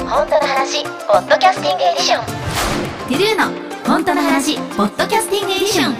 本当の話ポッドキャスティングエディション。 トゥルーの本当の話ポッドキャスティングエディション。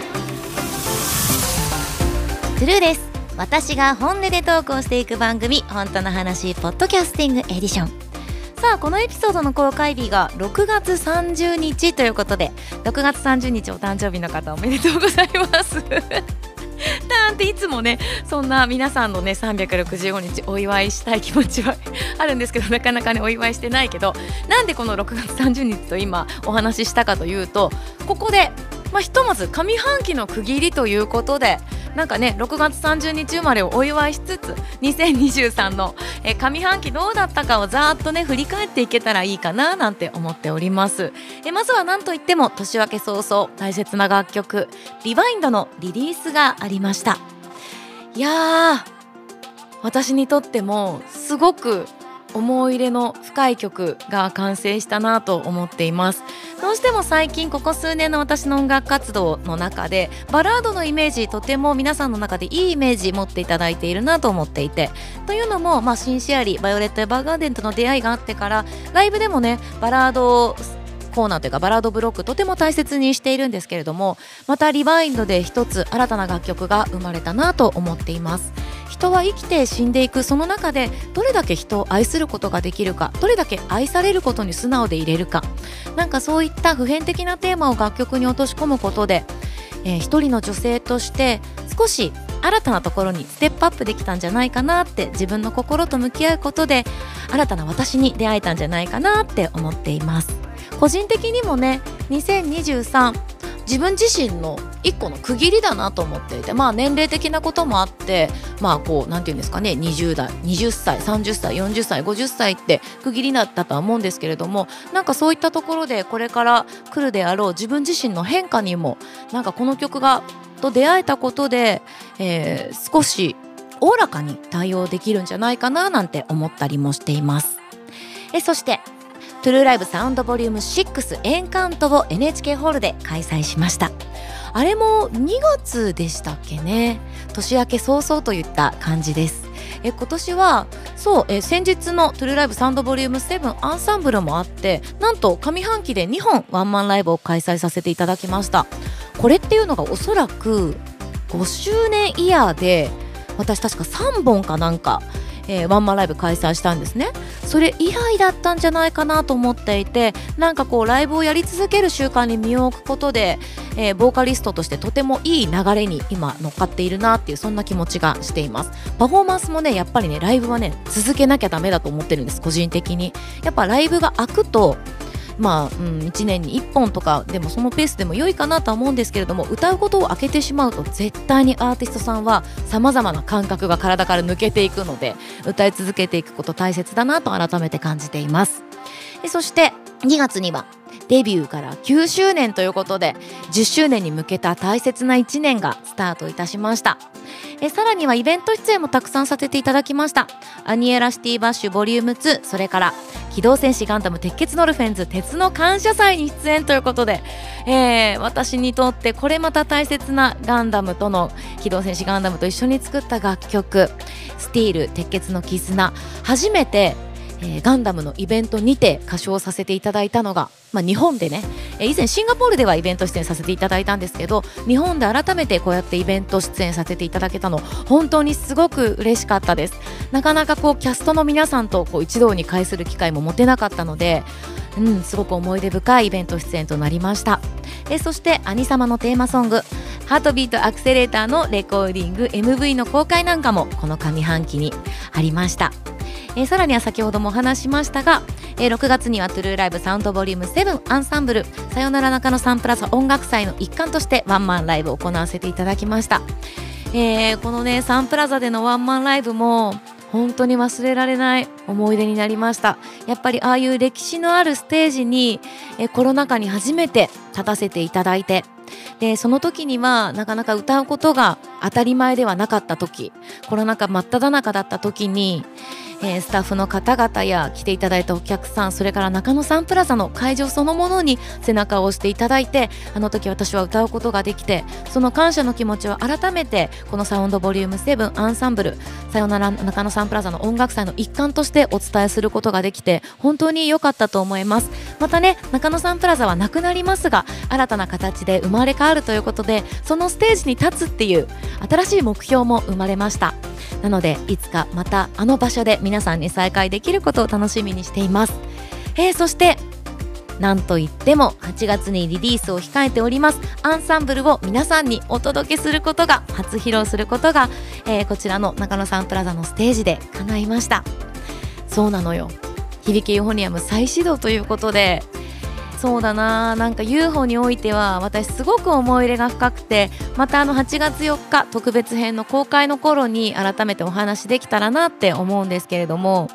トゥルーです。私が本音でトークをしていく番組、本当の話ポッドキャスティングエディション。さあ、このエピソードの公開日が6月30日ということで、6月30日お誕生日の方おめでとうございますなんていつもね、そんな皆さんのね365日お祝いしたい気持ちはあるんですけど、なかなかねお祝いしてないけど、なんでこの6月30日と今お話ししたかというと、ここでひとまず上半期の区切りということで、なんかね6月30日生まれをお祝いしつつ、2023の上半期どうだったかをざーっとね振り返っていけたらいいかななんて思っております。まずは何といっても年明け早々大切な楽曲リバインドのリリースがありました。いやー、私にとってもすごく思い入れの深い曲が完成したなと思っています。どうしても最近ここ数年の私の音楽活動の中でバラードのイメージ、とても皆さんの中でいいイメージ持っていただいているなと思っていて、というのも、シンシアリー、バイオレット・エヴァーガーデンとの出会いがあってから、ライブでもねバラードコーナーというかバラードブロックとても大切にしているんですけれども、またリバインドで一つ新たな楽曲が生まれたなと思っています。人は生きて死んでいくその中で、どれだけ人を愛することができるか、どれだけ愛されることに素直でいれるか、なんかそういった普遍的なテーマを楽曲に落とし込むことで、一人の女性として少し新たなところにステップアップできたんじゃないかなって、自分の心と向き合うことで新たな私に出会えたんじゃないかなって思っています。個人的にもね、2023自分自身の一個の区切りだなと思っていて、年齢的なこともあって、なんていうんですかね、20代、20歳、30歳、40歳、50歳って区切りだったとは思うんですけれども、なんかそういったところでこれから来るであろう自分自身の変化にも、なんかこの曲と出会えたことで、少しおおらかに対応できるんじゃないかななんて思ったりもしています。そしてトゥルーライブサウンドボリューム6エンカントを NHK ホールで開催しました。あれも2月でしたっけね。年明け早々といった感じです。今年はそう、先日のトゥルーライブサウンドボリューム7アンサンブルもあって、なんと上半期で2本ワンマンライブを開催させていただきました。これっていうのがおそらく5周年イヤーで、私確か3本かなんかワンマンライブ開催したんですね。それ以来だったんじゃないかなと思っていて、なんかこうライブをやり続ける習慣に身を置くことで、ボーカリストとしてとてもいい流れに今乗っかっているなっていう、そんな気持ちがしています。パフォーマンスもね、やっぱりねライブはね続けなきゃダメだと思ってるんです。個人的にやっぱライブが開くと1年に1本とかでもそのペースでも良いかなとは思うんですけれども、歌うことを開けてしまうと絶対にアーティストさんはさまざまな感覚が体から抜けていくので、歌い続けていくこと大切だなと改めて感じています。そして2月にはデビューから9周年ということで、10周年に向けた大切な1年がスタートいたしました。さらにはイベント出演もたくさんさせていただきました。アニエラシティバッシュボリューム2、それから機動戦士ガンダム鉄血のルフェンズ鉄の感謝祭に出演ということで、私にとってこれまた大切なガンダムとの、機動戦士ガンダムと一緒に作った楽曲スティール鉄血の絆、初めてガンダムのイベントにて歌唱させていただいたのが、日本でね、以前シンガポールではイベント出演させていただいたんですけど、日本で改めてこうやってイベント出演させていただけたの、本当にすごく嬉しかったです。なかなかキャストの皆さんと一堂に会する機会も持てなかったので、すごく思い出深いイベント出演となりました。そして兄様のテーマソングハートビートアクセレーターのレコーディング MV の公開なんかもこの上半期にありました。さらには先ほどもお話しましたが、6月にはトゥルーライブサウンドボリューム7アンサンブルさよなら中野サンプラザ音楽祭の一環としてワンマンライブを行わせていただきました。このねサンプラザでのワンマンライブも本当に忘れられない思い出になりました。やっぱりああいう歴史のあるステージにコロナ禍に初めて立たせていただいて、 でその時にはなかなか歌うことが当たり前ではなかった時、コロナ禍真っ只中だった時に、スタッフの方々や来ていただいたお客さん、それから中野サンプラザの会場そのものに背中を押していただいて、あの時私は歌うことができて、その感謝の気持ちを改めてこのサウンドボリューム7アンサンブルさよなら中野サンプラザの音楽祭の一環としてお伝えすることができて本当に良かったと思います。またね、中野サンプラザはなくなりますが新たな形で生まれ変わるということで、そのステージに立つっていう新しい目標も生まれました。なのでいつかまたあの場所で皆さんに再会できることを楽しみにしています。そしてなんといっても8月にリリースを控えておりますアンサンブルを皆さんにお届けすることが、初披露することが、こちらの中野サンプラザのステージで叶いました。そうなのよ、響きユーフォニアム再始動ということで、そうだな、なんか UFO においては私すごく思い入れが深くて、また8月4日特別編の公開の頃に改めてお話できたらなって思うんですけれども、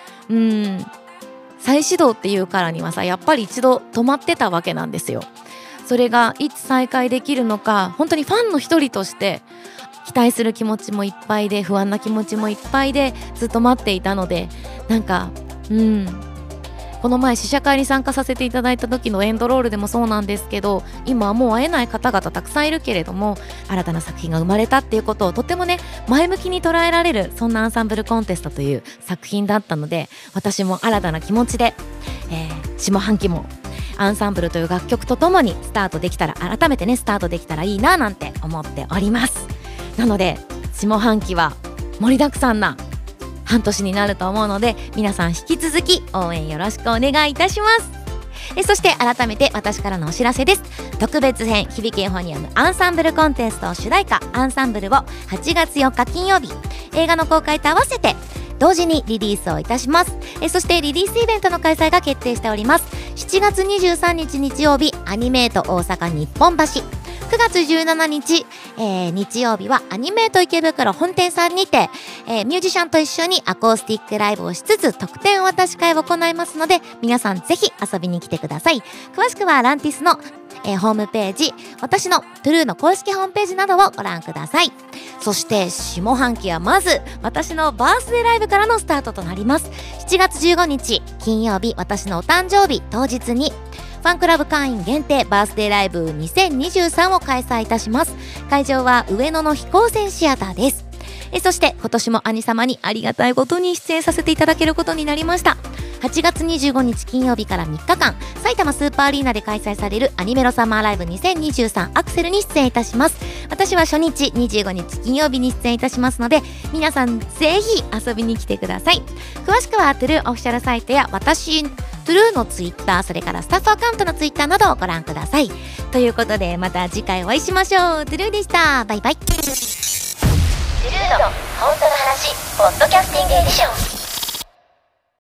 再始動っていうからにはさ、やっぱり一度止まってたわけなんですよ。それがいつ再開できるのか、本当にファンの一人として期待する気持ちもいっぱいで、不安な気持ちもいっぱいでずっと待っていたので、なんかこの前試写会に参加させていただいた時のエンドロールでもそうなんですけど、今はもう会えない方々たくさんいるけれども、新たな作品が生まれたっていうことをとてもね前向きに捉えられる、そんなアンサンブルコンテストという作品だったので、私も新たな気持ちで、下半期もアンサンブルという楽曲とともにスタートできたら、改めてねスタートできたらいいななんて思っております。なので下半期は盛りだくさんな半年になると思うので、皆さん引き続き応援よろしくお願いいたします。そして改めて私からのお知らせです。特別編響きユーフォニアムアンサンブルコンテスト主題歌アンサンブルを8月4日金曜日映画の公開と合わせて同時にリリースをいたします。そしてリリースイベントの開催が決定しております。7月23日日曜日アニメート大阪日本橋、9月17日、日曜日はアニメート池袋本店さんにて、ミュージシャンと一緒にアコースティックライブをしつつ特典お渡し会を行いますので、皆さんぜひ遊びに来てください。詳しくはランティスの、ホームページ、私のトゥルーの公式ホームページなどをご覧ください。そして下半期はまず私のバースデーライブからのスタートとなります。7月15日金曜日、私のお誕生日当日にファンクラブ会員限定バースデーライブ2023を開催いたします。会場は上野の飛行船シアターです。そして今年も兄様にありがたいことに出演させていただけることになりました。8月25日金曜日から3日間埼玉スーパーアリーナで開催されるアニメロサマーライブ2023アクセルに出演いたします。私は初日25日金曜日に出演いたしますので、皆さんぜひ遊びに来てください。詳しくはトゥルーオフィシャルサイトや私トゥルーのツイッター、それからスタッフアカウントのツイッターなどをご覧ください。ということでまた次回お会いしましょう。トゥルーでした。バイバイ。 トゥルーの本当の話ポッドキャスティングエディション。